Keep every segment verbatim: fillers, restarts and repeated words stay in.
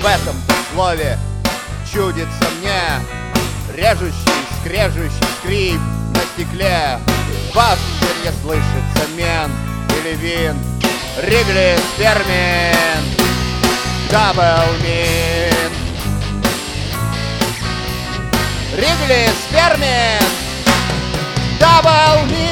В этом слове чудится мне режущий, скрежущий скрип на стекле. Бас теперь слышится мен или вин, Ригли, Спермин, Даблмин. Ригли, Спермин, Даблмин.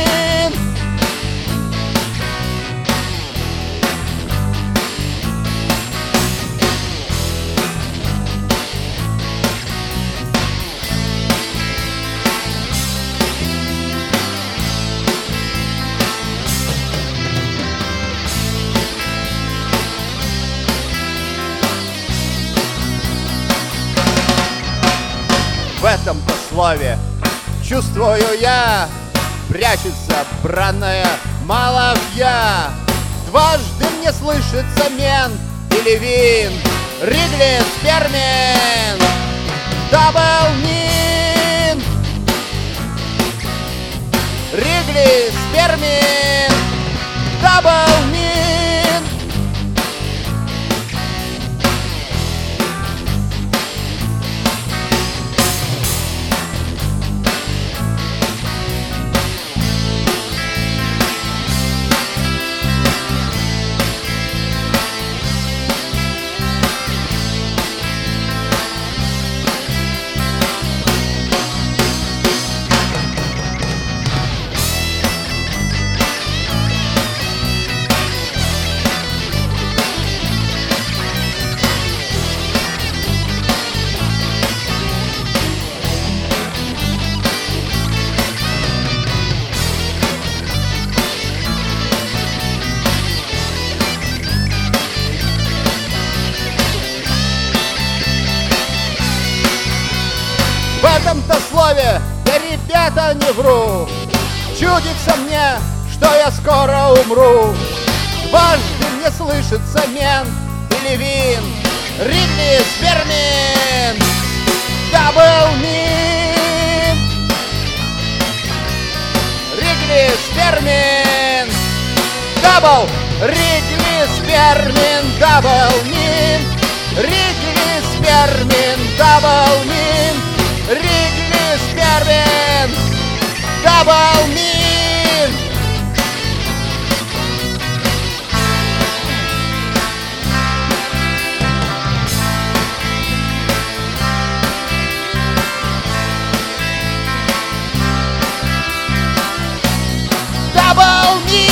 В этом-то слове чувствую я прячется бранная маловья. Дважды мне слышится мен или вин, Ригли, Спермин, Даблмин. Ригли, Спермин, Даблмин. В этом-то слове я, ребята, не вру. Чудится мне, что я скоро умру. Дважды мне слышится мен или вин, Ригли, Спермин, Даблмин. Ригли, Спермин, Дабл. Ригли, Спермин, Даблмин. Ригли, Спермин, Даблмин. Ригли, Спермин, Даблмин. Даблмин.